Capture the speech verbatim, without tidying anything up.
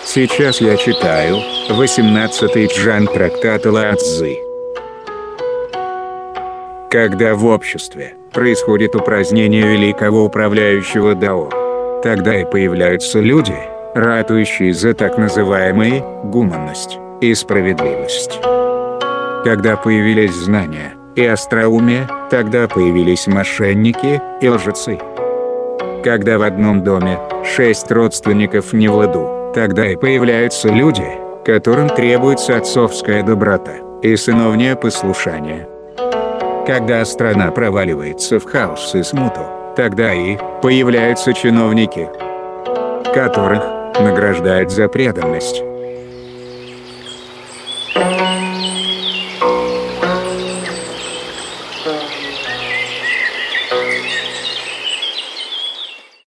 Сейчас я читаю восемнадцатый джан трактата Лао Цзы. Когда в обществе происходит упразднение великого управляющего Дао, тогда и появляются люди, ратующие за так называемые гуманность и справедливость. Когда появились знания и остроумие, тогда появились мошенники и лжецы. Когда в одном доме шесть родственников не в ладу, тогда и появляются люди, которым требуется отцовская доброта и сыновнее послушание. Когда страна проваливается в хаос и смуту, тогда и появляются чиновники, которых награждают за преданность.